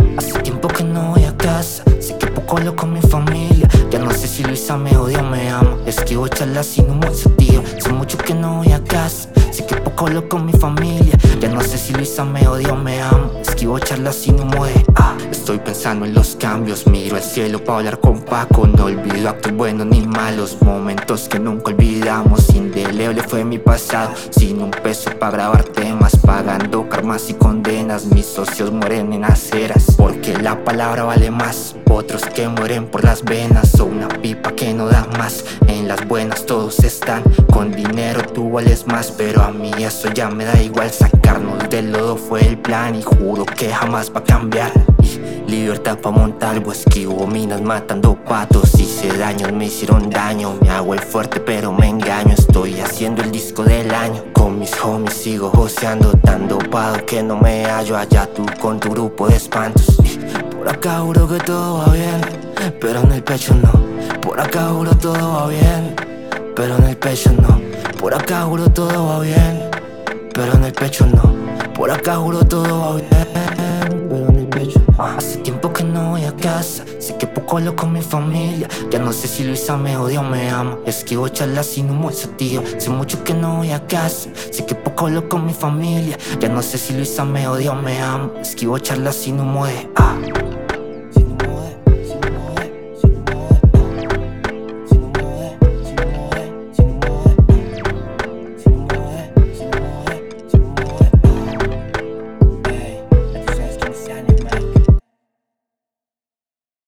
Hace tiempo que no voy a casa, sé que poco hablo con mi familia. Ya no sé si Luisa me odia o me ama. Esquivo charlas sin un buen sentido. Hace mucho que no voy a casa, sé que poco hablo con mi familia. Ya no sé si Luisa me odia o me ama. Esquivo charlas sin humo de Estoy pensando en los cambios, miro al cielo para hablar con Paco. No olvido actos buenos ni malos, momentos que nunca olvidamos. Indeleble fue mi pasado, sin un peso para grabar temas, pagando karmas y condenas. Mis socios mueren en aceras, porque la palabra vale más. Otros que mueren por las venas, o una pipa que no da más. En las buenas todos están, con dinero tú vales más. Pero a mí eso ya me da igual, sacarnos del lodo fue el plan. Y juro que jamás va a cambiar. Libertad pa' montar, o esquivo minas matando patos. Hice daños, me hicieron daño. Me hago el fuerte pero me engaño. Estoy haciendo el disco del año. Con mis homies sigo joseando, tan dopado que no me hallo. Allá tú con tu grupo de espantos. Por acá juro que todo va bien, pero en el pecho no. Por acá juro todo va bien, pero en el pecho no. Por acá juro todo va bien, pero en el pecho no. Por acá juro todo va bien, pero en el pecho no. Hace tiempo que no voy a casa, sé que poco hablo con mi familia. Ya no sé si Luisa me odia o me ama. Esquivo charlas sin un buen sentido. Hace mucho que no voy a casa, sé que poco hablo con mi familia. Ya no sé si Luisa me odia o me ama. Esquivo charlas sin humo de